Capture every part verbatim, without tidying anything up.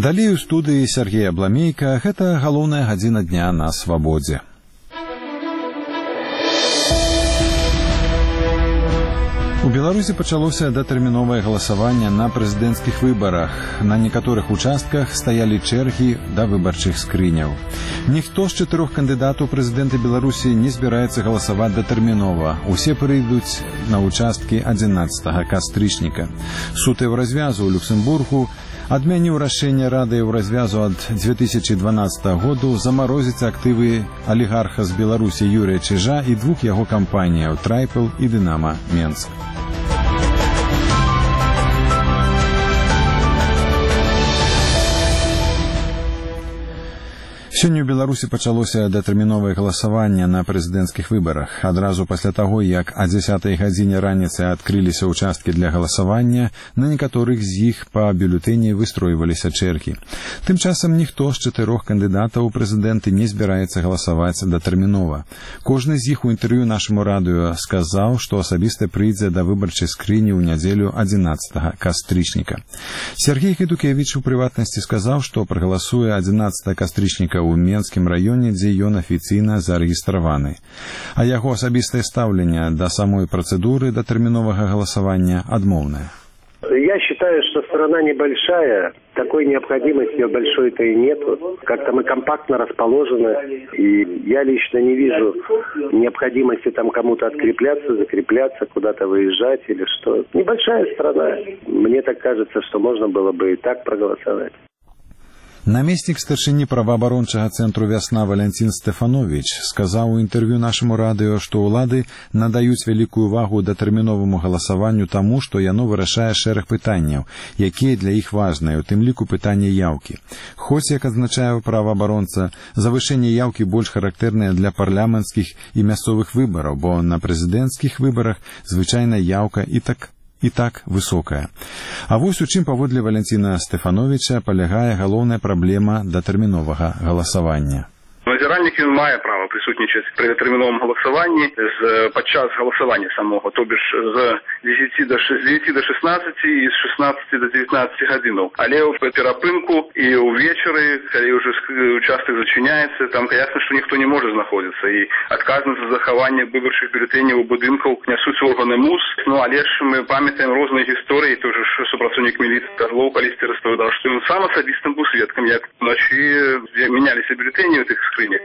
Далей у студыі Сергей Абламейка, гэта галоўная гадзіна дня на свабодзе. У Беларусі пачалося датэрміновае галасаванне на прэзідэнцкіх выбарах. На некаторых участках стаялі чэргі да выбарчых скрыняў. Ніхто з чатырох кандыдатаў прэзідэнта Беларусі не збіраецца галасаваць датэрмінова. Усе прыйдуць на участкі адзінаццатага кастрычніка. Суд еўразвязу ў Люксембургу адмяніў рашэнне Рады еўразвязу ад дзве тысячы дванаццатага году замарозіць актывы алігарха з Беларусі Юрыя Чижа і двух яго кампаніяў «Трайпл» і «Дынама Менск». Сёння ў Беларусі пачалося датэрміновае галасаванне на прэзідэнцкіх выбарах. Адразу пасля таго, як а дзесятай гадзіне раніцы адкрыліся ўчасткі для галасавання, на некаторых з іх па бюлетэні выстройваліся чэргі. Тым часам ніхто з чатырох кандыдатаў у прэзідэнты не збіраецца галасаваць датэрмінова. Кожны з іх у інтэрв'ю нашаму радыё сказаў, што асабіста прыйдзе да выбарчай скрыні ў нядзелю адзінаццатага кастрычніка. Сергей Хедукевіч у прыватнасці сказаў, што прагаласуе адзінаццатага кастрычніка ў Менскім раёне, дзе ён афіцыйна зарэгістраваны. А яго асабістае стаўленне да самой працэдуры датэрміновага галасавання адмоўнае. Я считаю, что страна небольшая, такой необходимости большой-то и нету. Как-то мы компактно расположены, и я лично не вижу необходимости там кому-то открепляться, закрепляться, куда-то выезжать или что. Небольшая страна. Мне так кажется, что можно было бы и так проголосовать. Намеснік старшыні праваабарончага цэнтру «Вясна» Валянцін Стэфановіч сказаў у інтэрв'ю нашаму радыё, што ўлады надаюць вялікую ўвагу датэрміноваму галасаванню таму, што яно вырашае шэраг пытанняў, якія для іх важныя, у тым ліку пытанне яўкі. Хоць, як адзначае праваабаронца, завышэнне яўкі больш характэрнае для парламенцкіх і мясцовых выбараў, бо на прэзідэнцкіх выбарах звычайна яўка і так і так высокая. А вось у чым, паводле Валянціна Стэфановіча, палягае галоўная праблема датэрміновага галасавання. Назіральнік він мае права присутнічаць при датэрміновым галасаванні з падчас галасавання самого, то бишь з дзесяці да шестнадцати і з шестнадцати до девятнадцати гадзінаў. Але ў перапынку і ўвечары, калі ўжо участак зачыняецца, там ясна, што ніхто не можа знаходзіцца. І адказнасць за захаванне выбарчых бюлетэняў і будынкаў нясуць органы МУС. Ну, але ж мы памятаем розныя гісторыі, той же супрацоўнік міліцыі Козлоў калісьці распавядаў, што ён сам асабістым быў сведкам, як уночы мяняліся бюлетэні ў тых скрынях.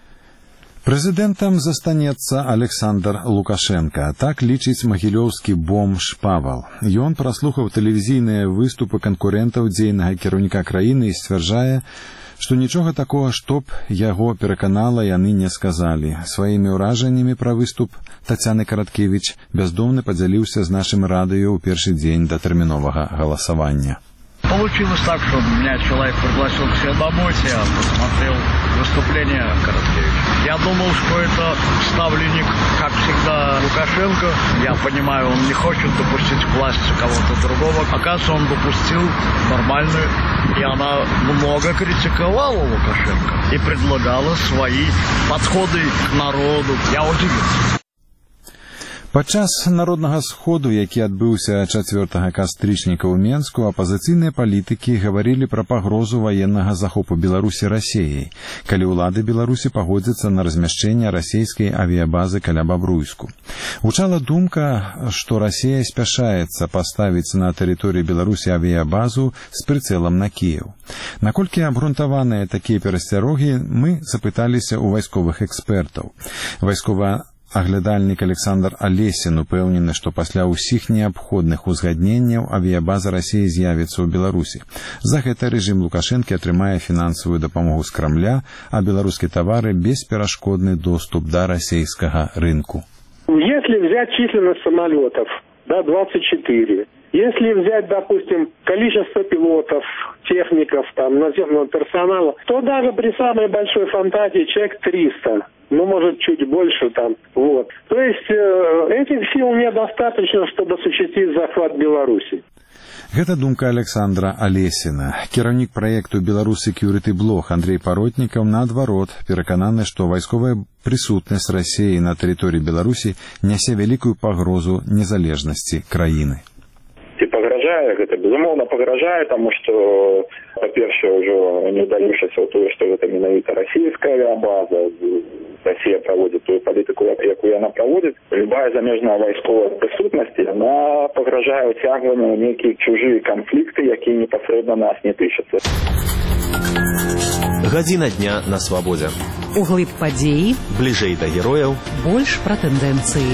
Прэзідэнтам застанецца Александр Лукашенко, так лічыць магілёўскі бомж Павал. Ён праслухаў тэлевізійныя выступы канкурэнтаў дзейнага кіраўніка краіны і сцвярджае, што нічога такога, што б яго пераканала, яны не сказалі. Сваімі ўражаннямі пра выступ Тацяны Караткевіч бяздомны падзяліўся з нашым радыё ў першы дзень датэрміновага галасавання. Получилось так, что меня человек пригласил к себе домой, я посмотрел выступление Короткевича. Я думал, что это ставленник, как всегда, Лукашенко. Я понимаю, он не хочет допустить к власти кого-то другого. Оказывается, он допустил нормальную, и она много критиковала Лукашенко и предлагала свои подходы к народу. Я удивился. Падчас народнага сходу, які адбыўся чацвёртага кастрычніка ў Менску, апазіцыйныя палітыкі гаварылі пра пагрозу ваеннага захопу Беларусі Расіяй, калі ўлады Беларусі пагодзяцца на размяшчэнне расійскай авіябазы каля Бабруйску. Гучала думка, што Расія спяшаецца паставіць на тэрыторыі Беларусі авіябазу з прыцэлам на Кіеў. Наколькі абгрунтаваныя такія перасцярогі, мы запыталіся ў вайсковых экспертаў. Вайсковая аглядальнік Александр Алесін упэўнены, што пасля ўсіх неабходных узгадненняў авіябаза Расіі з'явіцца ў Беларусі. За гэта рэжым Лукашэнкі атрымае фінансавую дапамогу з Крамля, а беларускія тавары бесперашкодны доступ да расійскага рынку. Если взять численность самолетов, да, двадцать четыре. Если взять, допустим, количество пилотов, техников, там, наземного персонала, то даже при самой большой фантазии человек триста. Ну, может, чуть больше там, вот. То есть, э, этих сил недостаточно, чтобы осуществить захват Беларуси. Гэта думка Александра Алесіна. Кіраўнік праекту «Беларусь Security Block» Андрей Паротнікаў, наадварот, перакананы, што вайсковая прысутнасць Расіі на тэрыторыі Беларусі нясе вялікую пагрозу незалежнасці краіны. И погрожает пагражае, гэта безумоўна пагражае, таму што па-першае ўжо не ўдалішся ў тое, што гэта менавіта расійская авиабаза. Россия праводзіць тую палітыку, якую яна праводзіць. Любая замежная вайсковая прысутнасць, яна пагражае ўцягванню ў нейкія чужыя канфлікты, якія непасрэдна нас не тычацца. Гадзіна дня на свабодзе. Углыб падзеі. Бліжэй да герояў. Больш пра тэндэнцыі.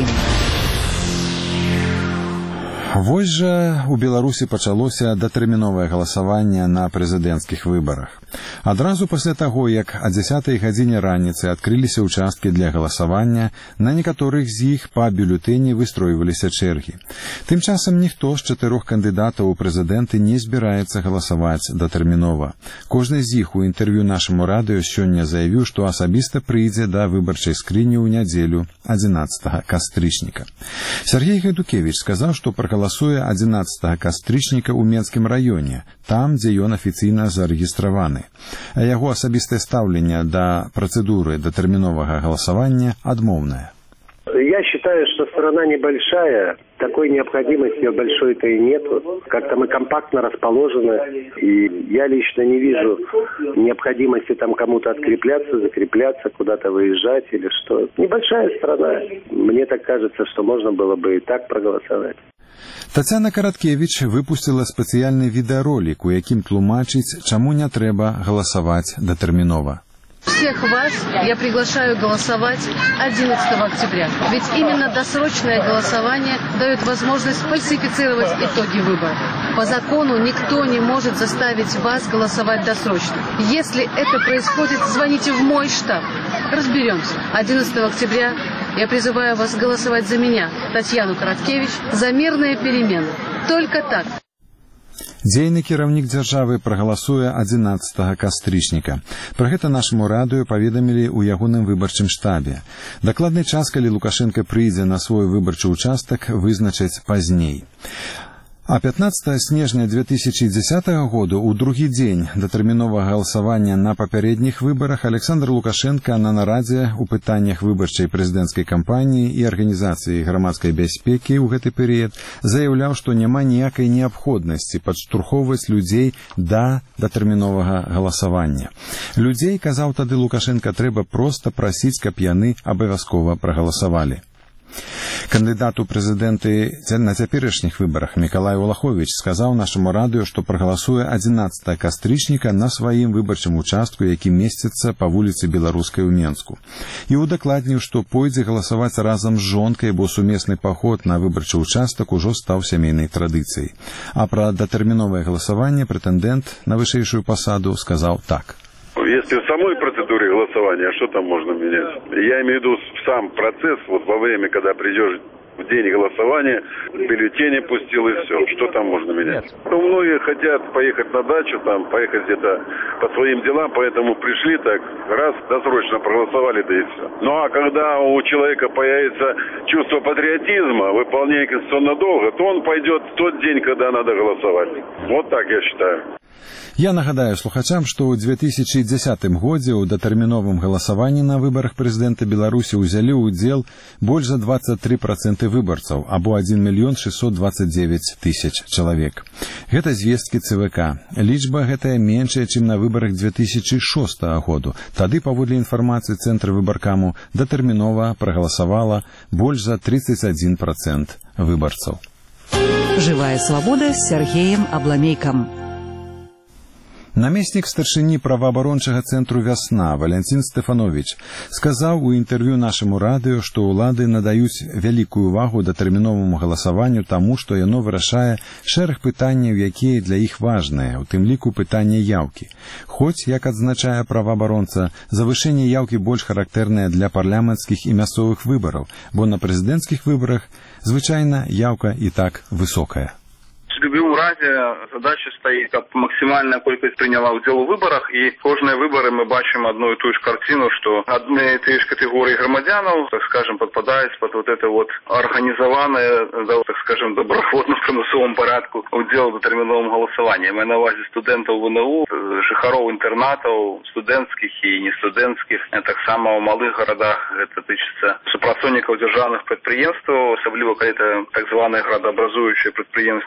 Вось жа у Беларусі пачалося датэрміновае галасаванне на прэзідэнцкіх выбарах. Адразу пасля таго, як о дзесятай гадзіне раніцы адкрыліся ўчасткі для галасавання, на некаторых з іх па бюлетэні выстройваліся чэргі. Тым часам ніхто з чатырох кандыдатаў у прэзідэнты не збіраецца галасаваць датэрмінова. Кожны з іх у інтэрв'ю нашаму радыё сёння заявіў, што асабіста прыйдзе да выбарчай скрыні ў нядзелю адзінаццатага кастрычніка. Сергей Гайдукевіч сказаў, што прагаласуе адзінаццатага кастрычніка ў Менскім раёне, там, дзе ён афіцыйна зарэгістраваны. А яго асабістае стаўленне да працэдуры датэрміновага галасавання адмоўнае. Я считаю, что страна небольшая, такой необходимости большой-то и нету. Как-то мы компактно расположены, и я лично не вижу необходимости там кому-то открепляться, закрепляться, куда-то выезжать или что. Небольшая страна. Мне так кажется, что можно было бы и так проголосовать. Тацяна Караткевіч выпусціла спецыяльны відэаролік, у якім тлумачыць, чаму не трэба галасаваць датэрмінова. Всех вас я приглашаю голосовать одиннадцатого октября. Ведь именно досрочное голосование дает возможность фальсифицировать итоги выборов. По закону никто не может заставить вас голосовать досрочно. Если это происходит, звоните в мой штаб. Разберемся. одиннадцатого октября я призываю вас голосовать за меня, Татьяну Караткевич, за мирные перемены. Только так. Дзейны кіраўнік дзяржавы прагаласуе адзінаццатага кастрычніка. Пра гэта нашаму радыё паведамілі ў ягоным выбарчым штабе. Дакладны час, калі Лукашенко прыйдзе на свой выбарчы ўчастак, вызначаць пазней. А пятнадцатага снежня две тысячи дзесятага году, у другі дзень датэрміновага галасавання на папярэдніх выбарах, Александр Лукашенко на нарадзе ў пытаннях выбарчай прэзідэнцкай кампаніі і арганізацыі грамадскай бяспекі ў гэты перыяд заяўляў, што няма ніякай неабходнасці падштурхоўваць людзей да датэрміновага галасавання. Людзей, казаў тады Лукашенко, трэба проста прасіць, каб яны абавязкова прагаласавалі. Кандыдат у прэзідэнты на цяперашніх выбарах Мікалай Улаховіч сказаў нашаму радыё, што прагаласуе адзінаццатага кастрычніка на сваім выбарчым участку, які месціцца па вуліцы Беларускай у Менску. І удакладніў, што пойдзе галасаваць разам з жонкай, бо сумесны паход на выбарчы участак ужо стаў сямейнай традыцыяй. А пра датэрміновае галасаванне прэтэндэнт на вышэйшую пасаду сказаў так. Если в самой процедуре голосования, что там можно менять? Я имею в виду сам процесс, вот во время, когда придешь в день голосования, бюллетени пустил и все. Что там можно менять? Ну, многие хотят поехать на дачу, там, поехать где-то по своим делам, поэтому пришли так, раз, досрочно проголосовали, да и все. Ну, а когда у человека появится чувство патриотизма, выполнение конституционного долга, то он пойдет в тот день, когда надо голосовать. Вот так я считаю. Я нагадаю слухачам, што ў две тысячи дзесятым годзе ў датэрміновым галасаванні на выбарах прэзідэнта Беларусі ўзялі ўдзел больш за двадцать три процента выбарцаў, або один мільён шестьсот двадцать девять тысяч чалавек. Гэта звесткі цэ вэ ка. Лічба гэтая меншая, чым на выбарах две тысячи шостага году. Тады, паводле інфармацыі Цэнтра выбаркаму, датэрмінова прагаласавала больш за тридцать один процент выбарцаў. Жывая свабода з Сергеем Абламейкам. Намеснік старшыні праваабарончага цэнтру «Вясна» Валянцін Стэфановіч сказаў у інтэрв'ю нашаму радыё, што ўлады надаюць вялікую ўвагу датэрміноваму галасаванню таму, што яно вырашае шэраг пытанняў, якія для іх важныя, у тым ліку пытанне яўкі. Хоць, як адзначае праваабаронца, завышэнне яўкі больш характэрнае для парламенцкіх і мясцовых выбараў, бо на прэзідэнцкіх выбарах звычайна яўка і так высокая. В любом разе задача стоит, как максимальная колькость приняла удел в выборах, и кожные выборы мы бачим одну и ту же картину, что одни и те же категории громадянов, так скажем, подпадают под вот это вот организованное, да, так скажем, добровольно в примусовом порядку удел в детерминовом голосовании. Мы на увазі студентов в эн у, жихаров интернатов, студентских и не студентских, так само в малых городах это тычится супрацовников державных предприятий, особливо когда это так званые градообразующие предприятия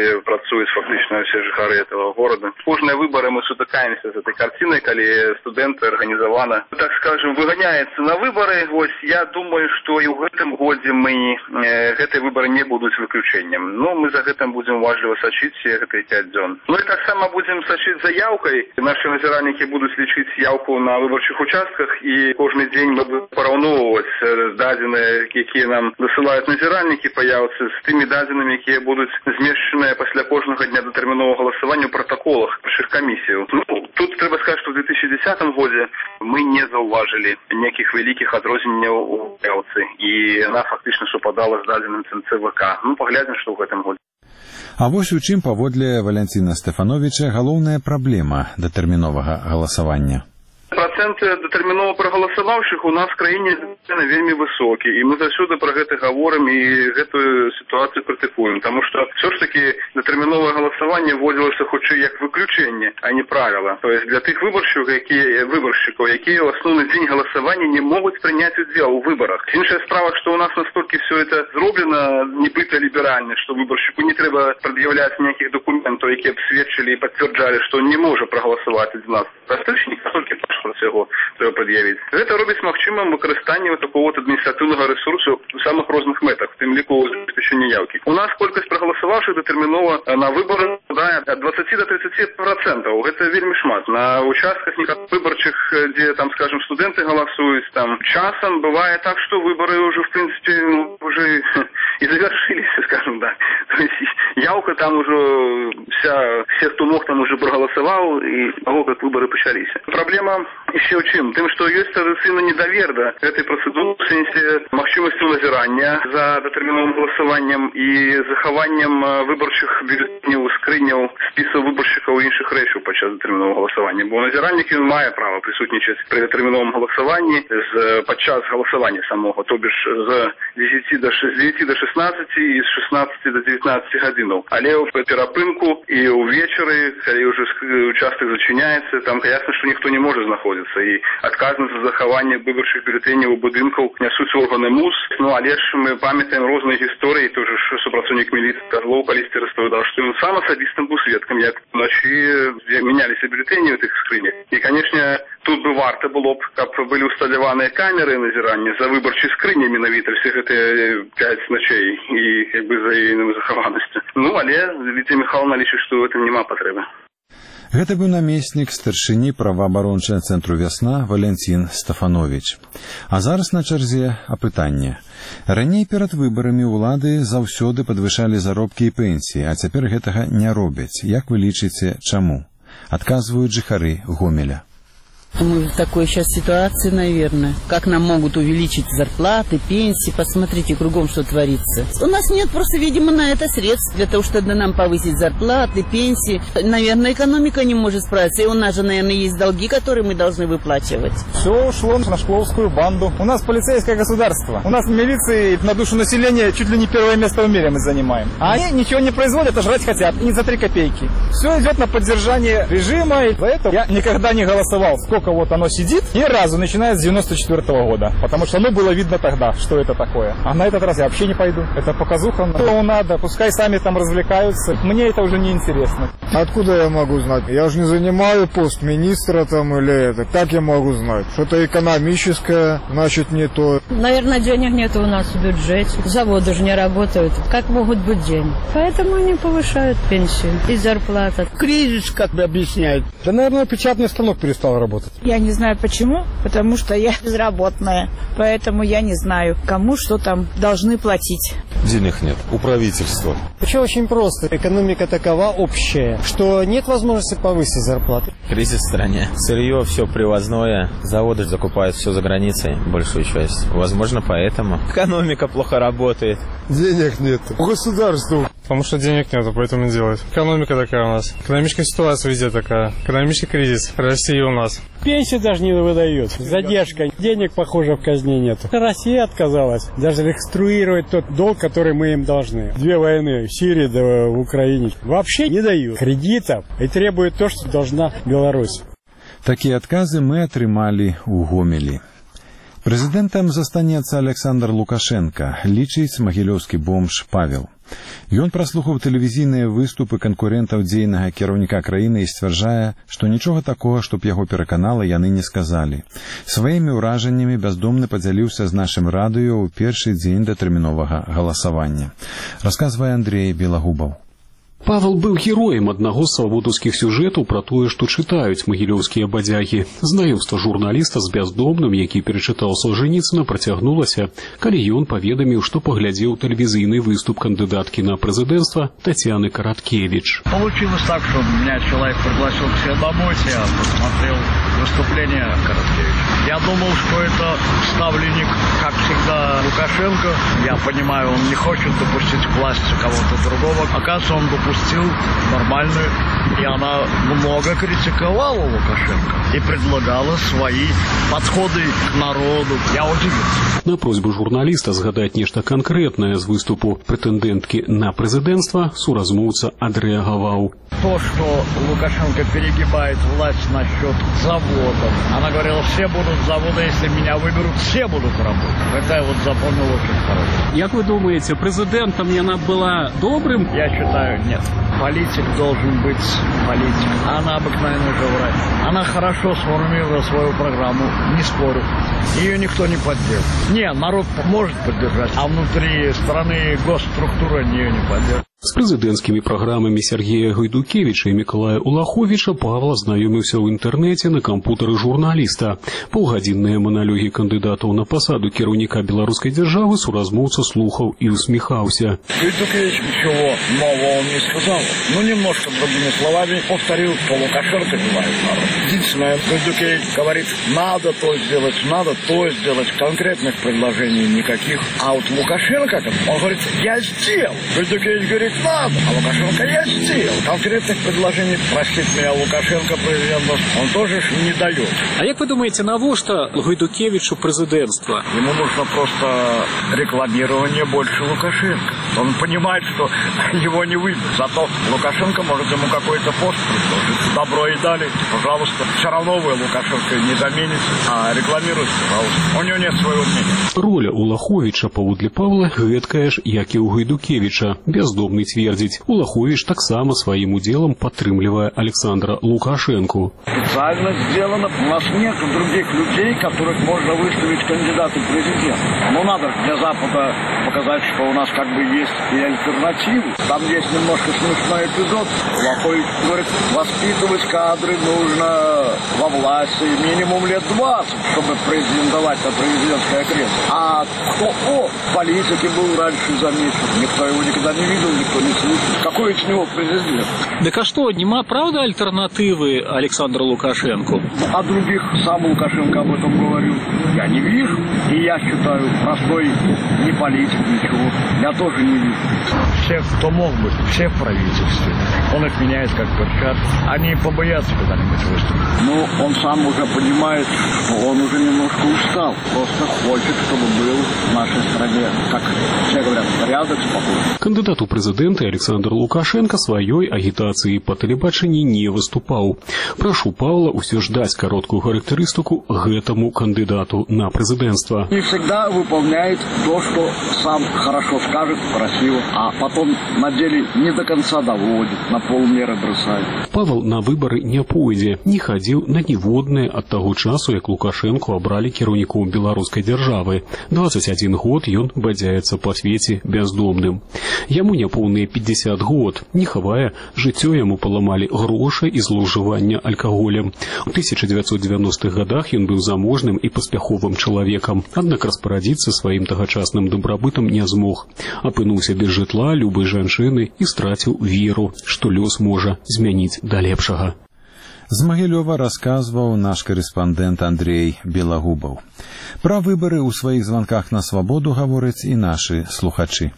дзе працуюць фактычна ўсе жыхары этого города. Кожныя выборы мы сутыкаемся з этой картиной, калі студэнты арганізавана, так скажем, выганяецца на выборы. Вось я думаю, што і ў гэтым годзе мы э, гэтыя выборы не будуць выключэннем. Но мы за гэтым будзем уважліва сачыць гэтыя пяць дзён. Ну і таксама будзем сачыць за яўкай. Нашы назіральнікі будуць лічыць яўку на выбарчых участках, і кожны дзень мы будем параўноўваць дадзеныя, якія нам дасылаюць назіральнікі па яўцы, з тымі дадзенымі, якія будуць змешчаныя пасля кожнага дня датэрміновага галасавання ў пратаколах нашых камісіяў. Ну, тут трэба сказаць, што ў две тысячи десятым годзе мы не заўважылі нейкіх вялікіх адрозненняў у яўцы, і яна фактычна супадала з дадзеным ЦВК. Ну, паглядзім, што ў гэтым годзе. А вось у чым, паводле Валянціна Стэфановіча, галоўная праблема датэрміновага галасавання. Процент датэрмінова прагаласаваўшых у нас в краіне вельмі высокі, і мы заўсёды пра гэта гаворым і гэтую сітуацыю крытыкуем, таму што ўсё ж такі датэрміновае галасаванне вводзілася хутчэй як выключэнне, а не правіла. То есть для тых выбаршчыкаў, якія выбаршчыкаў, якія ў асноўны дзень галасавання не могуць прыняць удзел у выбарах. Іншая справа, што ў нас настолькі все это зроблена нібыта ліберальна, што выбаршчыку не трэба прад'яўляць ніякіх дакументаў, якія б сведчылі і пацвярджалі, што не можа прагаласаваць адзінаццаць кастрычніка, толькі пашпарт яго трэба прад'явіць. Гэта робіць магчымым выкарыстанне такого адміністратыўнага ресурсу ў самых розных мэтах, в тым ліку забеспячэння яўкі. У нас колькасць прагаласаваўшых датэрмінова на выбары складае ад двадцати до тридцати процентаў. Гэта вельмі шмат. На участках выбарчых, дзе там, скажем, студэнты галасуюць, там часам бывае так, што выбары ўжо в прынцыпе ну, уже і завяршыліся, скажем так. То есть яўка там ужо вся, все, хто мог, там уже прагаласаваў, і таго, как выбары пачаліся. Праблема еще ў чым? Тым, што ёсць традыцыйна недавер да гэтай працэдуры ў сэнсе магчымасцю назірання за датэрміновым галасаваннем і захаваннем выбарчых бюлетэняў, скрыняў, спісаў выбаршчыкаў і іншых рэчаў падчас датэрміновага галасавання. Бо назіральнік ён мае права прысутнічаць пры датэрміновым галасаванні з падчас галасавання самога, то бишь з дзесяці до шестнадцати і з шестнадцати до девятнадцати гадзінаў. Але ў перапынку і ўвечары, калі ўжо участак зачыняецца, там ясна, што ніхто не можа знаходзіцца, і адказнасць за захаванне выбарчых бюлетэняў у будынкаў нясуць органы МУС. Ну але ж мы памятаем розныя гісторыі, той же супрацоўнік міліцыі Козлоў калісьці распавядаў, што ён сам асабістым быў сведкам, як уночы мяняліся бюлетэні ў тых скрынях. І, канешне, тут бы варта было б, каб былі ўсталяваныя камеры назірання за выбарчай скрыняй менавіта все гэтыя пяць ночей і як бы за ейным захаванасцю. Ну але Лідія Михайловна лічыць, што ў гэтым няма патрэбы. Гэта быў намеснік старшыні праваабарончага цэнтру «Вясна» Валянцін Стэфановіч. А зараз на чарзе апытанне. Раней перад выбарамі ўлады заўсёды падвышалі заробкі і пенсіі, а цяпер гэтага не робяць. Як вы лічыце, чаму? Адказваюць жыхары Гомеля. Мы в такой сейчас ситуации, наверное. Как нам могут увеличить зарплаты, пенсии? Посмотрите, кругом что творится. У нас нет просто, видимо, на это средств для того, чтобы нам повысить зарплаты, пенсии. Наверное, экономика не может справиться. И у нас же, наверное, есть долги, которые мы должны выплачивать. Все ушло на шкловскую банду. У нас полицейское государство. У нас в милиции на душу населения чуть ли не первое место в мире мы занимаем. А они ничего не производят, а жрать хотят. И не за три копейки. Все идет на поддержание режима. И поэтому я никогда не голосовал. Сколько вот оно сидит, ни разу, начиная с девяносто четвёртого года. Потому что оно было видно тогда, что это такое. А на этот раз я вообще не пойду. Это показуха. Что надо, пускай сами там развлекаются. Мне это уже не интересно. Откуда я могу знать? Я же не занимаю пост министра там или это. Как я могу знать? Что-то экономическое, значит, не то. Наверное, денег нет у нас в бюджете. Заводы же не работают. Как могут быть деньги? Поэтому они повышают пенсию и зарплату. Кризис, как бы объясняют. Да, наверное, печатный станок перестал работать. Я не знаю почему, потому что я безработная. Поэтому я не знаю, кому что там должны платить. Денег нет у правительства. Все очень просто. Экономика такова общая, что нет возможности повысить зарплаты. Кризис в стране. Сырье все привозное. Заводы закупают все за границей, большую часть. Возможно, поэтому. Экономика плохо работает. Денег нет. У государства. Потому что денег нет, поэтому и делают. Экономика такая у нас. Экономическая ситуация везде такая. Экономический кризис. Россия у нас. Пенсию даже не выдают. Задержка. Денег, похоже, в казне нет. Россия отказалась даже реконструировать тот долг, который мы им должны. Две войны в Сирии да в Украине. Вообще не дают кредитов и требуют то, что должна Беларусь. Такие отказы мы атрымалі у Гомелі. Прэзідэнтам застанецца Александр Лукашенко, лічыць магілёўскі бомж Павел. Ён праслухаў тэлевізійныя выступы канкурэнтаў дзейнага кіраўніка краіны і сцвярджае, што нічога такога, што б яго пераканала, яны не сказалі. Сваімі ўражаннямі бяздомны падзяліўся з нашым радыё ў першы дзень датэрміновага галасавання. Расказвае Андрей Белагубаў. Павел быў героем аднаго з свабодаўскіх сюжэтаў пра тое, што чытаюць магілёўскія бадзягі. Знаёмства журналіста з бяздомным, які перачытаў Солженіцына, працягнулася, калі ён паведаміў, што паглядзеў тэлевізійны выступ кандыдаткі на прэзідэнцтва Татьяны Короткевич. Получилось так, что меня человек пригласил к себе домой, я посмотрел выступление Короткевич. Я думал, что это ставленник, как всегда, Лукашенко. Я понимаю, он не хочет допустить к власти кого-то другого. Оказывается, он допустил пустил нормальную, и она много критиковала Лукашенко и предлагала свои подходы к народу. Я удивился. На просьбу журналиста згадать нечто конкретное з выступу прэтэндэнткі на прэзідэнцтва суразмоўца адрэагаваў. То, что Лукашенко перегибает власть насчет заводов. Она говорила, все будут заводы, если меня выберут, все будут работать. Это я вот запомнил очень хорошо. Как вы думаете, президентом она была добрым? Я считаю, нет. Политик должен быть политик. Она обыкновенно же врач. Она хорошо сформулировала свою программу, не спорю. Ее никто не поддержит. Не, народ может поддержать, а внутри страны госструктура ее не поддержит. З прэзідэнцкімі праграмамі Сергея Гайдукевіча і Мікалая Улаховіча Павел знаёміўся ў інтэрнэце на кампутары журналіста. Паўгадзінныя маналогі кандыдатаў на пасаду кіраўніка беларускай дзяржавы суразмоўца слухаў і усміхаўся. Гайдукевич ничего нового не сказал. Ну, немножко другими словами повторил, что Лукашенко бывает народ. Единственное, Гайдукевич говорит, надо то сделать, надо то сделать. Конкретных предложений никаких. А вот Лукашенко, он говорит, я сделал. Гайдукевич говорит, надо, а Лукашенко я сделал. Конкретных предложений, простите меня, Лукашенко президент, он тоже не дает. А как вы думаете, навошта Гайдукевичу президентство? Ему нужно просто рекламирование больше Лукашенко. Он понимает, что его не выберут. Зато Лукашенко может ему какой-то пост предложить. Добро и дали, пожалуйста. Все равно вы Лукашенко не замените, а рекламируйте, пожалуйста. У него нет своего мнения. Роля Улаховича паводле Павла гэткая ж, як і ў Гайдукевича. Бездомный твердить. Улахович так само своим уделом подтрымливая Александра Лукашенко. Специально сделано. У нас нет других людей, которых можно выставить кандидатом в президент. Но надо для Запада показать, что у нас как бы есть и альтернативы. Там есть немножко смешной эпизод. Улахович говорит, воспитывать кадры нужно во власти минимум лет двадцать, чтобы претендовать на президентское кресло. А кто о политике был раньше замечен? Никто его никогда не видел, никто не слышит. Какой из него президент? Так а что, нема правда альтернативы Александру Лукашенко? А других сам Лукашенко об этом говорил. Я не вижу. И я считаю, простой не политик, ничего. Я тоже не вижу. Все, кто мог быть, все в правительстве. Он их меняет как перчатки. Они побоятся когда-нибудь выступить. Ну, он сам уже понимает, что он уже немножко устал. Просто хочет, чтобы был в нашей стране, как все говорят, порядок, спокойно. Кандидат у президенты Александр Лукашенко своей агитации по телебачению не выступал. Прошу Павла усё ж дать короткую характеристику гэтому кандидату на президентство. Не всегда выполняет то, что сам хорошо скажет, красиво, а потом на деле не до конца доводит, на полмеры бросает. Павел на выборы не пойдзе, не ходил на ніводныя от того часу, як Лукашенко обрали кіраўніком беларускай дзяржавы. двадцать один год ён бадзяецца па свеце бяздомным. Яму няпоўныя пятьдесят год, не хавае, жыццё яму паламалі грошы і злоўжывання алкаголем. У тысяча девятьсот девяностых годах ён быў заможным і паспяховым чалавекам, аднак распарадзіцца сваім тагачасным дабрабытам не змог. Апынуўся без жытла, любой жанчыны і страціў веру, што лёс можа змяніць да лепшага. З Магілёва расказваў наш корэспандэнт Андрей Белагубаў. Пра выбары ў сваіх званках на свабоду гавораць і нашы слухачы.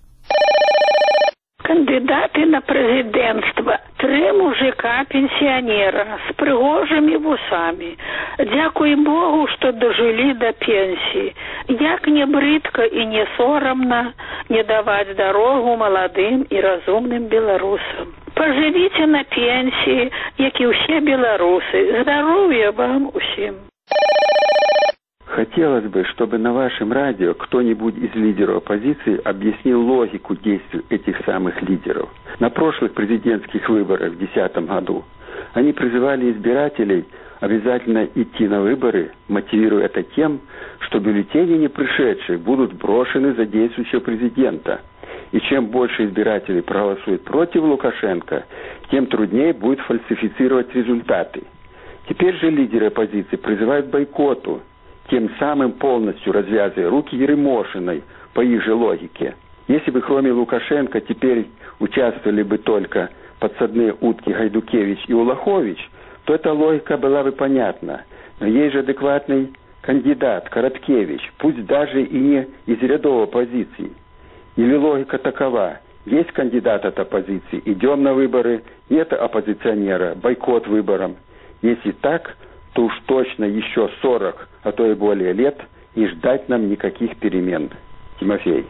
Кандидаты на президентство. Три мужика-пенсионера с пригожими вусами. Дякуй Богу, что дожили до пенсии. Як не бридко и не соромно не давать дорогу молодым и разумным белорусам. Поживите на пенсии, як и все белорусы. Здоровья вам усім. Хотелось бы, чтобы на вашем радио кто-нибудь из лидеров оппозиции объяснил логику действий этих самых лидеров. На прошлых президентских выборах в две тысячи десятом году они призывали избирателей обязательно идти на выборы, мотивируя это тем, что бюллетени не пришедших будут брошены за действующего президента. И чем больше избирателей проголосуют против Лукашенко, тем труднее будет фальсифицировать результаты. Теперь же лидеры оппозиции призывают к бойкоту, тем самым полностью развязывая руки Еремошиной по их же логике. Если бы кроме Лукашенко теперь участвовали бы только подсадные утки Гайдукевич и Улахович, то эта логика была бы понятна. Но есть же адекватный кандидат Короткевич, пусть даже и не из рядов оппозиции. Или логика такова: есть кандидат от оппозиции, идем на выборы, нет оппозиционера, бойкот выборам. Если так, то уж точно еще сорок, а то и более лет, и ждать нам никаких перемен. Тимофей.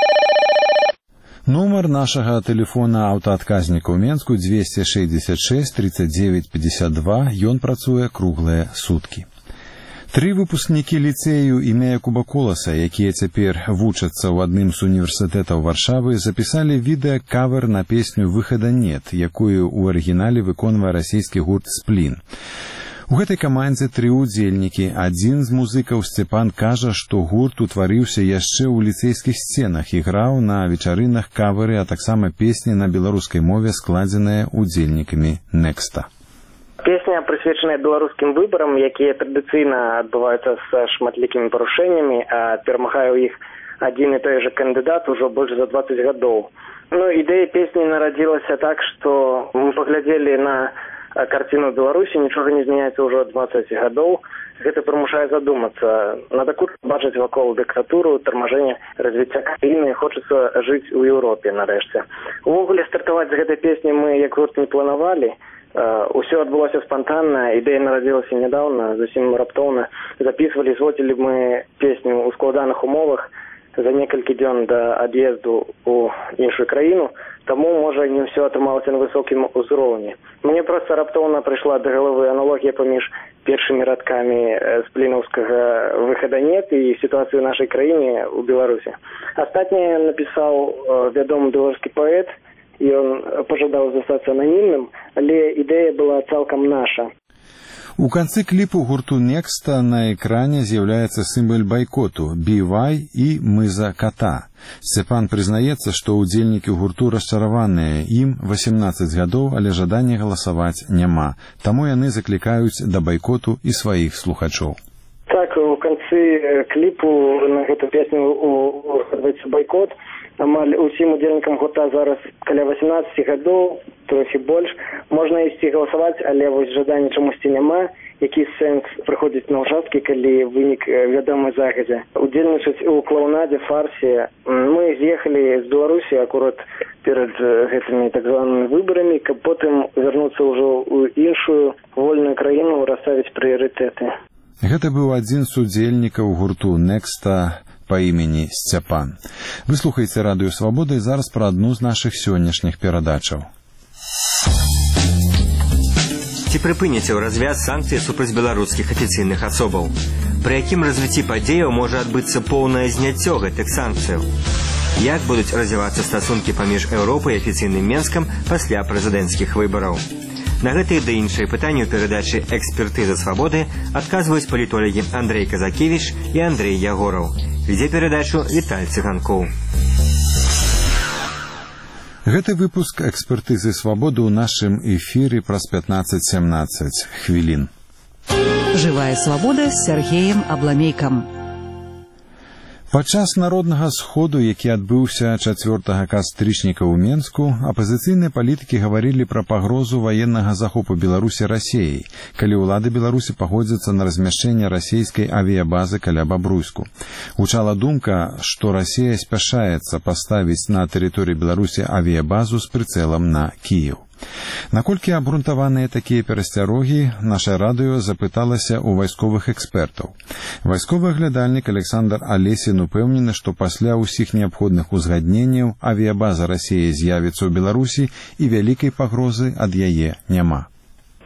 Нумар нашага тэлефона аўтаадказніка ў Менску двести шестьдесят шесть тридцать девять пятьдесят два, ён працуе круглыя суткі. Тры выпускнікі ліцэю імя Якуба Коласа, якія цяпер вучацца ў адным з універсітэтаў Варшавы, запісалі відэа-кавер на песню «Выхада нет», якую ў арыгінале выконвае расійскі гурт «Сплін». У гэтай камандзе тры ўдзельнікі. Адзін з музыкаў Сцепан кажа, што гурт утварыўся яшчэ ў ліцэйскіх сценах і граў на вечарынах каверы, а таксама песні на беларускай мове, складзеныя ўдзельнікамі Некста. Песня прысвечаная беларускім выбарам, якія традыцыйна адбываюцца з шматлікімі парушэннямі, а перамагае ў іх адзін і той жа кандыдат ужо больш за двадцать гадоў. Ну, ідэя песні нарадзілася так, што мы паглядзелі на картину Беларуси, ничего не изменяется уже двадцать гадоў. Гэта прымушае задумацца. Надакур бачыць вакол дыктатуру, тармажэнне развіцця краіны, хочацца жыць у Еўропе нарэшце. Увогуле стартаваць з гэтай песні мы як гурт не планавалі. Усё адбылося спантанна, ідэя нарадзілася нядаўна, зусім раптоўна. Записывалі, зводзілі мы песню ў складаных умовах за некалькі дзён да ад'езду ў іншую краіну, таму, можа, не ўсё атрымалася на высокім узроўні. Мне проста раптоўна прыйшла да галавы аналогія паміж першымі радкамі сплінаўскага «Выхада нет» і сітуацыю ў нашай краіне ў Беларусі. Астатняе напісаў вядомы беларускі паэт, ён пажадаў застацца ананімным, але ідэя была цалкам наша. У канцы кліпу гурту «Некста» на экране з'яўляецца сімвал байкоту «Би Вай» і «Мы за кота». Сцепан прызнаецца, што ўдзельнікі гурту расчараваныя. Ім восемнадцать гадоў, але жадання галасаваць няма. Таму яны заклікаюць да байкоту і сваіх слухачоў. Так, у канцы кліпу на гэту песню ugадваецца байкот. Амаль усім удзельнікам гурта зараз каля восемнадцать гадоў, трохі больш. Можна ісці галасаваць, але вось жадання чамусьці няма. Які сэнс прыходзіць на ўчасткі, калі вынік вядомы загадзя. Удзельнічаць у клоунадзе, фарсе. Мы з'ехалі з Беларусі акурат перад гэтымі так званымі выбарамі, каб потым вярнуцца ўжо ў іншую вольную краіну, расставіць прыярытэты. Гэта быў адзін з удзельнікаў гурту «Некста» па імені Сцяпан. Вы слухаеце радыё «Свабода» і зараз пра адну з нашых сённяшніх перадачаў. Ці прыпыняце ў развяз санкцыі супраць беларускіх афіцыйных асобаў? Пры якім развіцці падзеяў можа адбыцца поўнае зняццё гэтых санкцыяў? Як будуць развівацца стасункі паміж Еўропай і афіцыйным Менскам пасля прэзідэнцкіх выбараў? На гэтыя ды іншыя пытанні ў перадачы «Экспертыза свабоды» адказваюць палітолагі Андрей Казакевіч і Андрей Ягораў. Вядзе перадачу Віталь Цыганкоў. Гэты выпуск «Экспертызы свабоды» ў нашым эфіры праз пятнаццаць-семнаццаць хвілін. Живая свабода з Сергеем Абламейкам. Падчас народнага сходу, які адбыўся чацвёртага кастрычніка ў Менску, апазіцыйныя палітыкі гаварылі пра пагрозу ваеннага захопу Беларусі Расіяй, калі ўлады Беларусі пагодзяцца на размяшчэнне расійскай авіябазы каля Бабруйску. Гучала думка, што Расія спяшаецца паставіць на тэрыторыі Беларусі авіябазу з прыцэлам на Кіеў. Наколькі абгрунтаваныя такія перасцярогі, наша радыё запыталася ў вайсковых экспертаў. Вайсковы аглядальнік Александр Алесін упэўнены, што пасля ўсіх неабходных узгадненняў авіябаза Расіі з'явіцца ў Беларусі і вялікай пагрозы ад яе няма.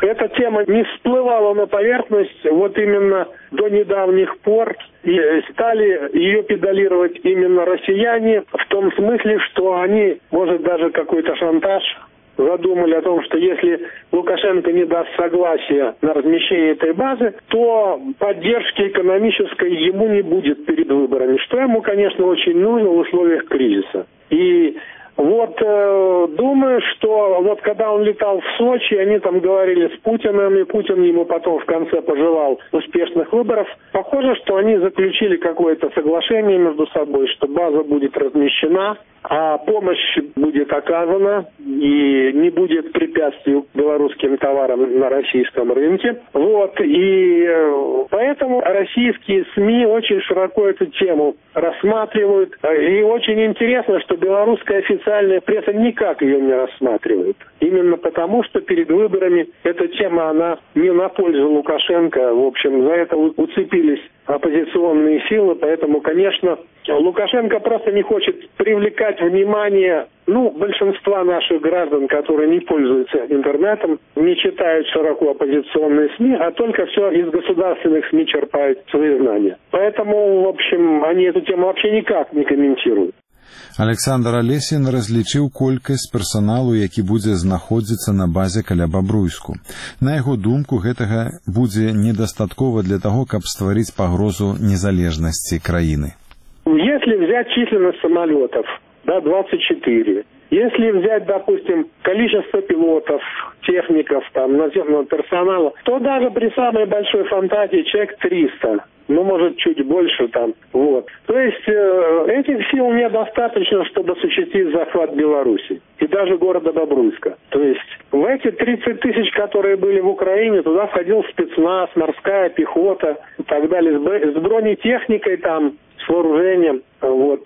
Эта тема не всплывала на поверхность вот именно до недавних пор. И стали ее педалировать именно россияне в том смысле, что они, может, даже какой-то шантаж задумали о том, что если Лукашенко не даст согласия на размещение этой базы, то поддержки экономической ему не будет перед выборами, что ему, конечно, очень нужно в условиях кризиса. И вот э, думаю, что вот когда он летал в Сочи, они там говорили с Путиным, и Путин ему потом в конце пожелал успешных выборов. Похоже, что они заключили какое-то соглашение между собой, что база будет размещена, а помощь будет оказана, и не будет препятствий белорусским товарам на российском рынке. Вот, и поэтому российские СМИ очень широко эту тему рассматривают. И очень интересно, что белорусская официальная пресса никак ее не рассматривает. Именно потому, что перед выборами эта тема, она не на пользу Лукашенко. В общем, за это уцепились оппозиционные силы, поэтому, конечно, Лукашенко просто не хочет привлекать внимание, ну, большинства наших граждан, которые не пользуются интернетом, не читают широко оппозиционные СМИ, а только все из государственных СМИ черпают свои знания. Поэтому, в общем, они эту тему вообще никак не комментируют. Александр Алесін разлічыў колькасць персаналу, які будзе знаходзіцца на базе каля Бабруйску. На яго думку, гэтага будзе недастаткова для таго, каб стварыць пагрозу незалежнасці краіны. Если взять численность самолетов, да, двадцать четыре, если взять, допустим, количество пилотов, техников, там, наземного персонала, то даже при самой большой фантазии человек триста. Ну, может, чуть больше там, вот. То есть э, этих сил недостаточно, чтобы осуществить захват Беларуси и даже города Бобруйска. То есть в эти тридцать тысяч, которые были в Украине, туда входил спецназ, морская пехота и так далее, с бронетехникой там, с вооружением. Вот.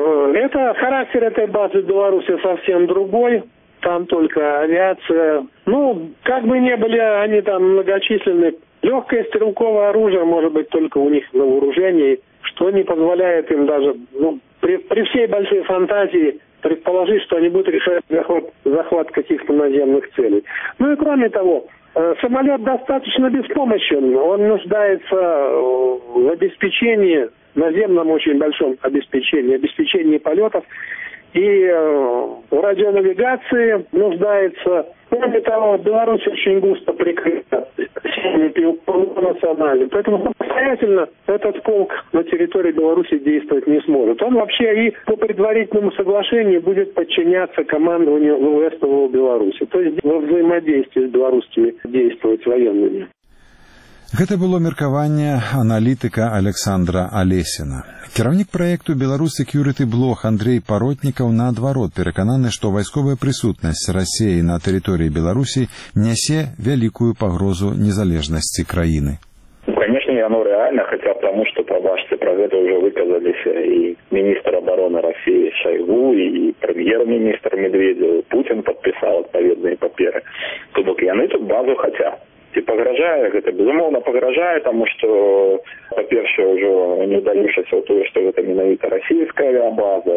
Это характер этой базы в Беларуси совсем другой. Там только авиация. Ну, как бы ни были они там многочисленны, легкое стрелковое оружие может быть только у них на вооружении, что не позволяет им даже, ну, при, при всей большой фантазии предположить, что они будут решать захват, захват каких-то наземных целей. Ну и кроме того, самолет достаточно беспомощен. Он нуждается в обеспечении, наземном очень большом обеспечении, обеспечении полетов. И в радионавигации нуждается. Кроме того, Беларусь очень густо прикрыта силами национальными. Поэтому самостоятельно этот полк на территории Беларуси действовать не сможет. Он вообще и по предварительному соглашению будет подчиняться командованию ВВС ПВО Беларуси. То есть во взаимодействии с белорусскими действовать военными. Гэта было меркаванне аналітыка Александра Алесіна. Кіраўнік праекту «Беларусь Security Blog» Андрей Паротнікаў наадварот перакананы, што вайсковая прысутнасць Расіі на тэрыторыі Беларусі нясе вялікую пагрозу незалежнасці краіны. Конечно, оно реально, хотя потому, что, побачьте, про это уже выказались и министр обороны России Шойгу, и премьер-министр Медведев, Путин подписал отповедные паперы. То бок яны тут базу хотят. Ці пагражае гэта, безумоўна, пагражае, таму што, па-першае, ўжо не ўдаліўшыся ў тое, што гэта менавіта расійская авіабаза,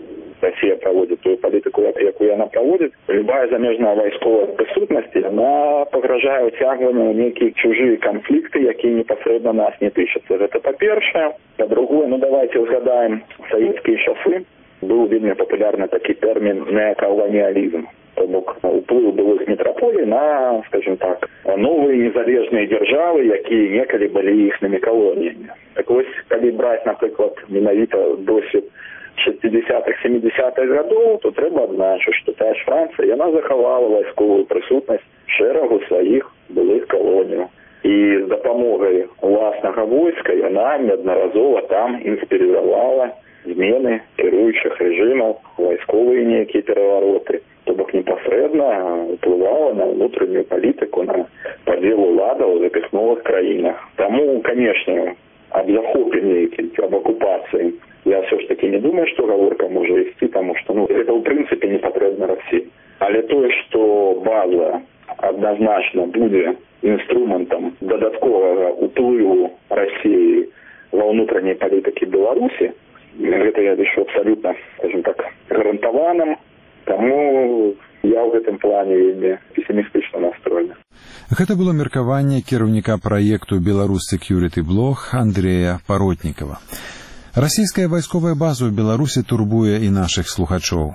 Расія праводзіць тую палітыку, якую яна праводзіць. Любая замежная вайсковая прысутнасць, яна пагражае ўцягванню ў нейкія чужыя канфлікты, якія непасрэдна нас не тычацца. Гэта па-першае. Па-другое, ну давайте узгадаем савецкія часы. Быў вельмі папулярны такі тэрмін неакаланіалізм. То бок уплыў былых метрополій на, скажем так, новыя незалежныя дзяржавы, якія некалі былі іхнымі калоніямі. Так вось, калі браць, напрыклад, менавіта досвед шестидесятых семидесятых гадоў, то трэба адзначыць, што тая ж Францыя, яна захавала вайсковую прысутнасць шэрагу сваіх былых калоніяў. І з дапамогай уласнага войска яна неаднаразова там інспірыравала змены кіруючых рэжымаў, вайсковыя нейкія перавароты. То бок непасрэдна уплывала на внутреннюю палітыку, на падзел уладаў у гэтых новых краінах. Таму, канешне, аб захопе нейкім, аб акупацыі я все ж таки не думаю, што гаворка можа ісці, таму што, ну, гэта ў прынцыпе не патрэбна Расіі. Але тое, што база адназначна будзе інструментам дадатковага уплыву Расіі ва ўнутранняй палітыкі Беларусі, гэта я лічу абсалютна, скажем так, гарантаваным. Таму я ў гэтым плане вельмі песімістычна настроены. Гэта было меркаванне кіраўніка праекту «Беларусь Security Блог» Андрея Паротнікава. Расійская вайсковая база ў Беларусі турбуе і нашых слухачоў.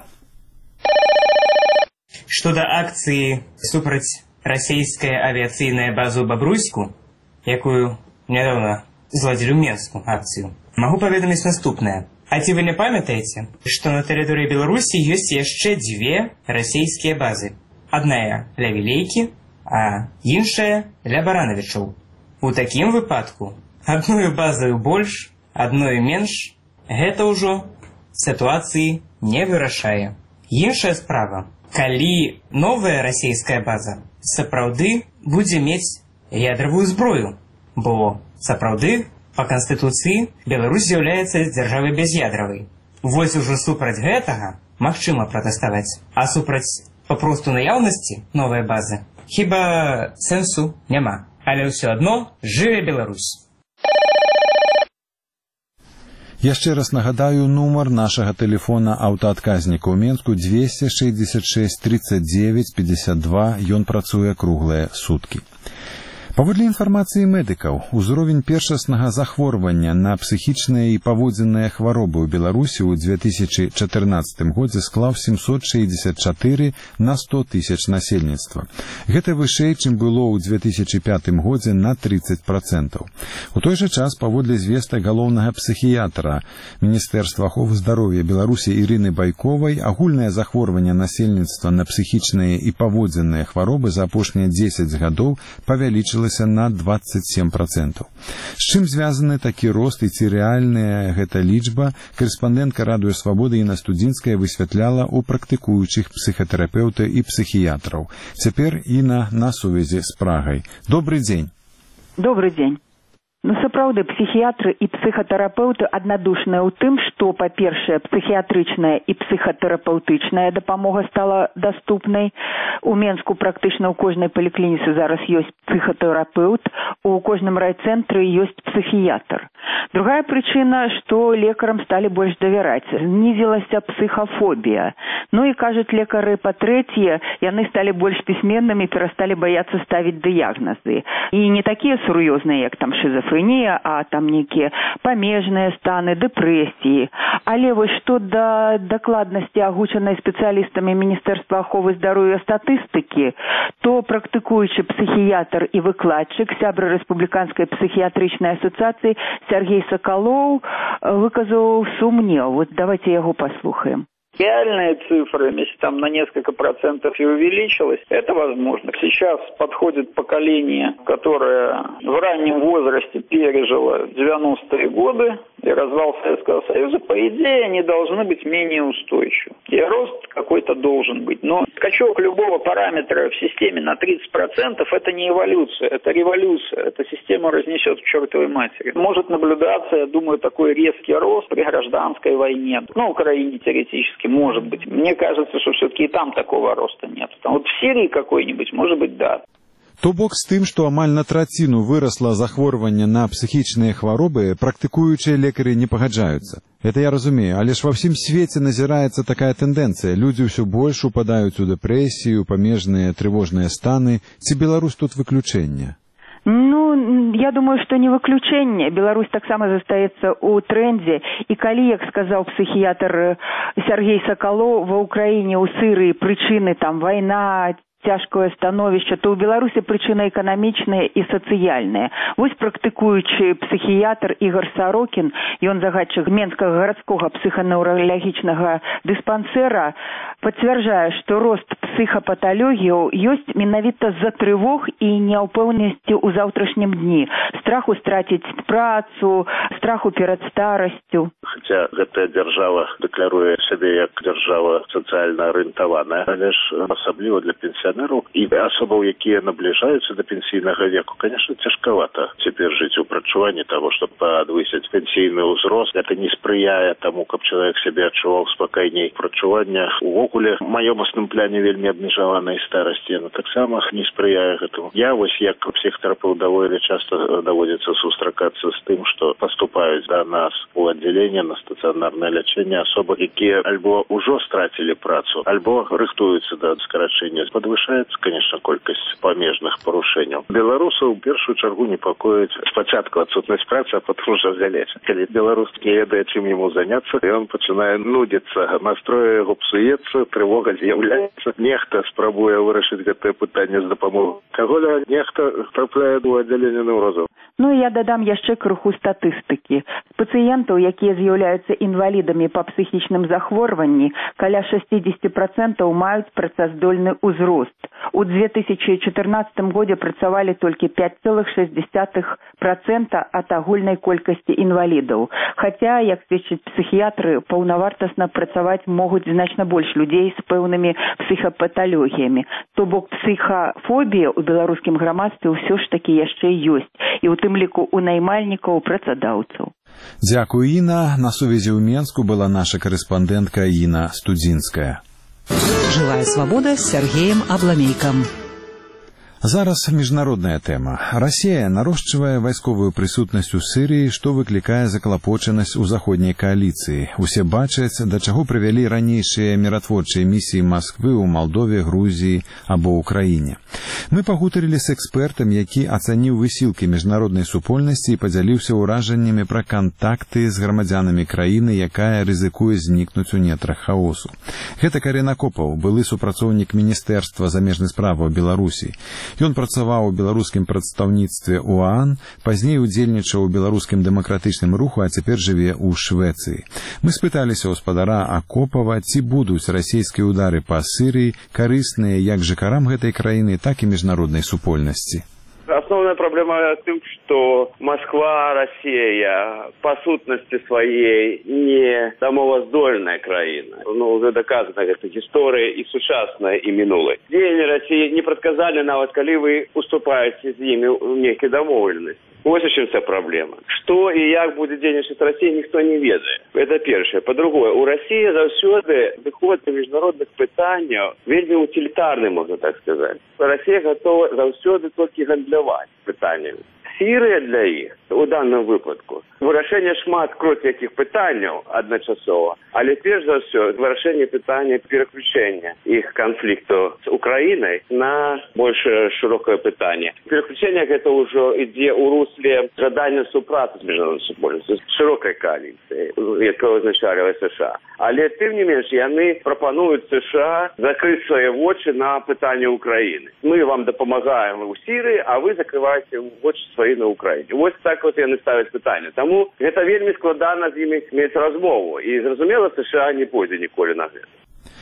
Што да акцыі супраць расійская авіяцыйная база ў Бабруйску, якую нядаўна зладзілі ў Менску акцыю, магу паведаміць наступнае. А ці вы не памятаеце, што на тэрыторыі Беларусі ёсць яшчэ дзве расійскія базы? Адная ля Вілейкі, а іншая ля Баранавічаў. У такім выпадку адную базаю больш, адную менш, гэта ўжо сітуацыі не вырашае. Іншая справа, калі новая расійская база сапраўды будзе мець ядравую зброю, бо сапраўды па Канстытуцыі Беларусь з'яўляецца дзяржавай бяз'ядравай. Вось ужо супраць гэтага магчыма пратэставаць, а супраць папросту наяўнасці новай базы хіба сэнсу няма. Але ўсё адно жыве Беларусь. Яшчэ раз нагадаю нумар нашага тэлефона аўтаадказніка ў Менску двести шестьдесят шесть тридцать девять пятьдесят два, ён працуе круглыя суткі. Паводле інфармацыі медыкаў, узровень першаснага захворвання на псіхічныя і паводзінныя хваробы ў Беларусі ў две тысячи чатырнаццатым годзе склаў семьсот шестьдесят четыре на сто тысяч насельніцтва. Гэта вышэй, чым было ў две тысячи пятым годзе на тридцать процентов. У той жа час, паводле звестак галоўнага псіхіятра Міністэрства аховы здароўя Беларусі Ірыны Байковай, агульнае захворванне насельніцтва на псіхічныя і паводзінныя хваробы за апошнія дзесяць гадоў павялічылася на двадцать семь процентов. З чым звязаны такі рост і ці рэальная гэта лічба, корэспандэнтка Радыё Свабода Інна Студзінская высвятляла ў практыкуючых псіхатэрапеўтаў і псіхіятраў. Цяпер Інна на сувязі з Прагай. Добры дзень. Добры дзень. Ну, сапраўды, псіхіятры і псіхатэрапеўты аднадушныя ў тым, што, па-першае, псіхіятрычная і псіхатэрапеўтычная дапамога стала даступнай. У Менску практычна ў кожнай паліклініцы зараз ёсць псіхатэрапеўт, у кожным райцэнтры ёсць псіхіятр. Другая прычына, што лекарам сталі больш давяраць. Знізілася псіхафобія. Ну і, кажуць лекары, па-трэцяе, яны сталі больш пісьменнымі, перасталі баяцца ставіць дыягназы. І не такія сур'ёзныя, як там шизофрения, а там некие памежныя станы, дэпрэсіі. Але вось што да дакладнасці агучанай спецыялістамі Міністэрства аховы здароўя статыстыкі, то практыкуючы псіхіятр і выкладчык, сябра Рэспубліканскай псіхіятрычнай асацыяцыі Сергей Соколов выказаў сумнеў. Вот давайте яго паслухаем. Реальные цифры, если там на несколько процентов и увеличилось, это возможно. Сейчас подходит поколение, которое в раннем возрасте пережило девяностые годы и развал Советского Союза. По идее, они должны быть менее устойчивы. И рост какой-то должен быть. Но скачок любого параметра в системе на тридцать процентов это не эволюция, это революция. Эта система разнесет к чертовой матери. Может наблюдаться, я думаю, такой резкий рост при гражданской войне. На Украине теоретически может быть. Мне кажется, что все-таки и там такого роста нет. Там вот в Сирии какой-нибудь, может быть, да. То бок з тым, што амаль на траціну вырасла захворванне на псіхічныя хваробы, практыкуючыя лекары не пагаджаюцца. Это я разумею, але ж ва ўсім свеце назіраецца такая тэндэнцыя. Людзі ўсё больш упадаюць у дэпрэсію, памежныя трывожныя станы. Ці Беларусь тут выключэнне? Ну, я думаю, что не выключение. Беларусь таксама застаецца ў трендзе. І калі, як сказаў псіхіятр Сергей Соколов, ва Украіне, ў Сырыі прычыны там вайна, цяжкое становішча, то ў Беларусі прычыны эканамічныя і сацыяльныя. Вось практыкуючы псіхіятр Ігор Сарокін, ён загадчык Менскага гарадскога псіханеўралагічнага дыспансэра, пацвярджае, што рост псіхапаталогіяў ёсць менавіта з-за трывог і няўпэўненасці ў заўтрашнім дні, страху страціць працу, страху перад старасцю. Хаця гэтая дзяржава дэкларуе сябе як дзяржава сацыяльна арыентаваная, але ж асабліва для пенсіянераў і асобаў, якія набліжаюцца да пенсійнага веку, конечно, цяжкавата цяпер жыць у прачуванні таго, што падвысіць пенсійны ўзрост. Гэта не спрыяе таму, каб чалавек сябе адчуваў спакайней. Прачування увогуле в маёмасным пляне вельмі абмежаванай старасці, но таксама не спрыяе гэтаму. Я вось як псіхатэрапеўт даволі часта даводзіцца сустракацца з тым, што паступаюць да нас у аддзяленне лячэнне, на стацыянарнае лячэнне асобы, якія альбо ўжо страцілі працу, альбо рыхтуюцца да скарачэння. Падвышаецца, конечно, колькасць памежных парушэнняў. Беларусаў у першую чаргу непакоіць спачатку адсутнасць працы, а потом уже взялись. Калі беларус не ведае, чым яму заняцца, і он пачынае нудзіцца, настрой яго псуецца, трывога з'яўляецца. Нехта спрабуе вырашыць гэтае пытанне з дапамогай алкаголя, нехта трапляе ў аддзяленне неўрозаў. Ну і я дадам яшчэ крыху статыстыкі. Пацыентаў, якія з'яўляюцца інвалідамі па псіхічным захворванні, каля шэсцьдзесят процентаў маюць працаздольны ўзрост. У две тысячи чатырнаццатым годзе працавалі толькі пять целых шесть десятых процента ад агульнай колькасці інвалідаў. Хаця, як сведчаць псіхіятры, паўнавартасна працаваць могуць значна больш людзей з пэўнымі псіхапаталогіямі. То бок псіхафобія ў беларускім грамадстве ўсё ж такі яшчэ ёсць, і ў тым ліку у наймальнікаў, працадаўцаў. Дзякую, Інна. На сувязі ў Менску была наша корэспандэнтка Інна Студзінская. Живая свобода с Сергеем Абламейком. Зараз міжнародная тэма. Расія нарошчвае вайсковую прысутнасць у Сірыі, што выклікае заклапочанасць у заходняй кааліцыі. Усе бачаць, да чаго прывялі ранейшыя міратворчыя місіі Масквы ў Малдове, Грузіі або ўкраіне. Мы пагутарылі з экспертам, які ацаніў высілкі міжнароднай супольнасці і падзяліўся ўражаннямі пра кантакты з грамадзянамі краіны, якая рызыкуе знікнуць у нетрах хаосу. Гэта Карен Акопаў, былы супрацоўнік Міністэрства замежных справаў Беларусі. Ён працаваў у беларускім прадстаўніцтве ў ААН, пазней удзельнічаў у беларускім дэмакратычным руху, а цяпер жыве ў Швецыі. Мы спыталіся ў гаспадара Акопава, ці будуць расійскія ўдары па Сірыі карысныя як жыхарам гэтай краіны, так і міжнароднай супольнасці. Основная проблема в том, что Москва, Россия по сутности своей не домовоздольная краина. Ну, уже доказано, это история и сучасная, и минулая. Дзеянні России не предсказали нават, коли вы уступаете с ними в некие домовленности. Вот в чем вся проблема. Что и як будет дзейнічаць России, никто не ведает. Это первое. По-другое, у России заўсёды выход до международных пытанняў вельмі утилитарный, можно так сказать. Россия готова заўсёды только гандляваць пытаннями. Сірыя для іх, у данном выпадку, вырашэнне шмат крот якіх пытанняў адначасова, але перш за ўсё вырашэнне пытання пераключэння іх канфлікту з Украінай на больш шырокае пытанне. Пераключэнне гэта ўжо ідзе ў русле жадання супрацы з міжнароднай супольнасцю, з шырокай кааліцыі, якую узначалівае США. Але тым не менш яны прапануюць США закрыць свае вочы на пытанне Украіны. Мы вам дапамагаем у Сірыі, а вы закрываеце вочы свае на Украіне. Вось так вот яны ставяць пытанне. Таму гэта вельмі складана з імі мець размову. І, зразумела, США не пойдзе ніколі на гэта.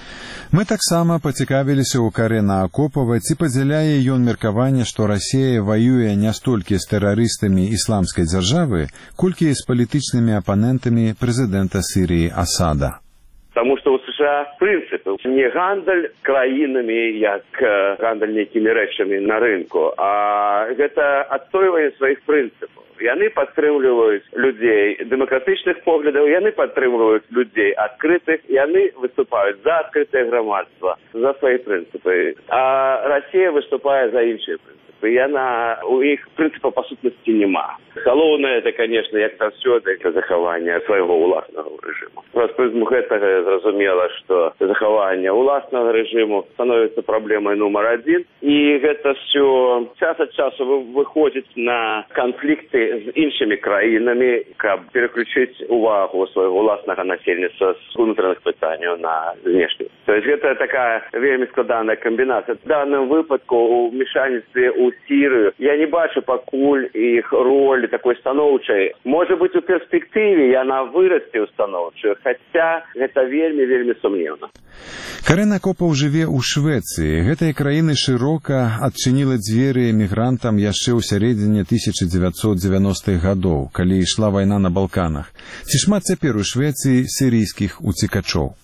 Мы таксама пацікавіліся ў Карена Акопава, ці падзяляе ён меркаванне, што Расія ваюе не столькі з тэрарыстамі ісламскай дзяржавы, колькі з палітычнымі апанентамі прэзідэнта Сірыі Асада. Потому что у США принципы не гандаль краінамі, як гандаль нейкімі рэчамі на рынку, а гэта адстойванне сваіх прынцыпаў. Яны падтрымліваюць людзей дэмакратычных поглядаў, яны падтрымліваюць людзей адкрытых, яны выступаюць за адкрытае грамадства, за свае прынцыпы. А Расія выступае за іншыя прынцыпы. Яна, у іх прынцыпа па сутнасці няма. Галоўнае, это, конечно, як заўсёды, это захаванне свайго ўласнага рэжыму. Праз прызму гэтага зразумела, што захаванне ўласнага рэжыму становіцца праблемай нумар адзін, і гэта ўсё час ад часу выходзіць на канфлікты з іншымі краінамі, каб пераключыць увагу свайго ўласнага насельніцтва з унутраных пытанняў на знешніх. То есть гэта такая вельмі складаная камбінацыя. В данном выпадку у вмешательстве у Сірыю я не бачу пакуль іх ролі такой станоўчай. Можа быць, у перспектыве яна вырасце ў станоўчую, хаця гэта вельмі-вельмі сумнеўна. Карен Акопаў жыве ў Швецыі. Гэтай краіны шырока адчыніла дзверы эмігрантам яшчэ ў сярэдзіне тысяча дзевяцьсот дзевяностых гадоў, калі ішла вайна на Балканах. Ці шмат цяпер у Швецыі сірыйскіх уцекачоў?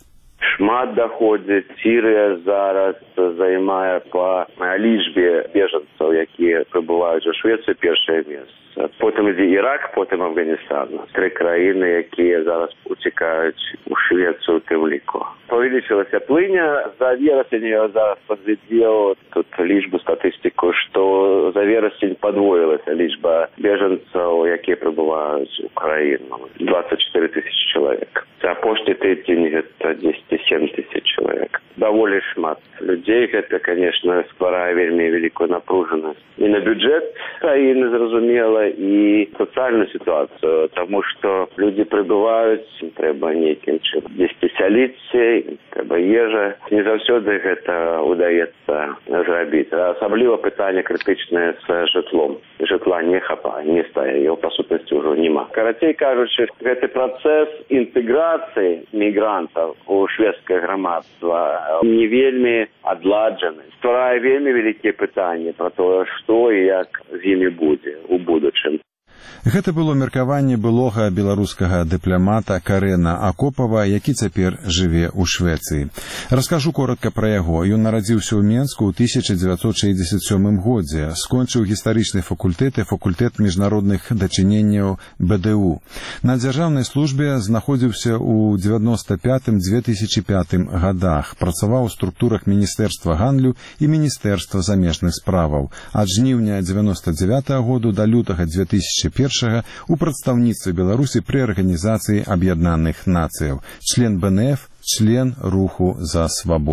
шмат даходзіць. Сірыя зараз займае па лічбе бежанцаў, якія прыбываюць у Швецыю, першае месца. Потым ідзе Ірак, потым Афганістан. Тры краіны, якія зараз уцікаюць у Швецыю тым ліку. Павялічылася плыня. За верасень я зараз падглядзеў тут лічбу, статыстыку, што за верасень падвоілася лічба бежанцаў, якія прыбываюць у краіну. двадцать четыре тысячи чалавек. За апошні тыдзень гэта десять семь тысяч чалавек. Даволі шмат людзей. Гэта, конечно, стварае вельмі вялікую напружанасць і на бюджэт краіны, зразумела, і сацыяльную сітуацыю, таму што людзі прыбываюць, трэба нейкім чынам дзесьці сяліцца, трэба ежа. Не заўсёды гэта удаецца зрабіць. Асабліва пытанне крытычнае з жытлом. Жытла не хапае, не стае, яго па сутнасці ўжо няма. Карацей кажучы, гэты працэс інтэграцыі мігрантаў у шведскае грамадства не вельмі адладжаны. Стварае вельмі вялікія пытанні пра тое, што і як з імі будзе у будучым. Гэта было меркаванне былога беларускага дыпламата Карэна Акопава, які цяпер жыве ў Швецыі. Раскажу коротка пра яго. Ён нарадзіўся ў Менску ў тысяча дзевяцьсот шэсцьдзесят сёмым годзе, скончыў гістарычны факультэт і факультэт міжнародных дачыненняў бэ дэ у. На дзяржаўнай службе знаходзіўся ў дзевяноста пятым — две тысячы пятым гадах, працаваў у структурах Міністэрства гандлю і Міністэрства замежных справаў. Ад жніўня дзевяноста дзявятага году да лютага две тысячы першага у прадстаўніцтве Беларусі пры Арганізацыі Аб'яднаных Нацыяў, член бэ эн эф, член руху за свабоду.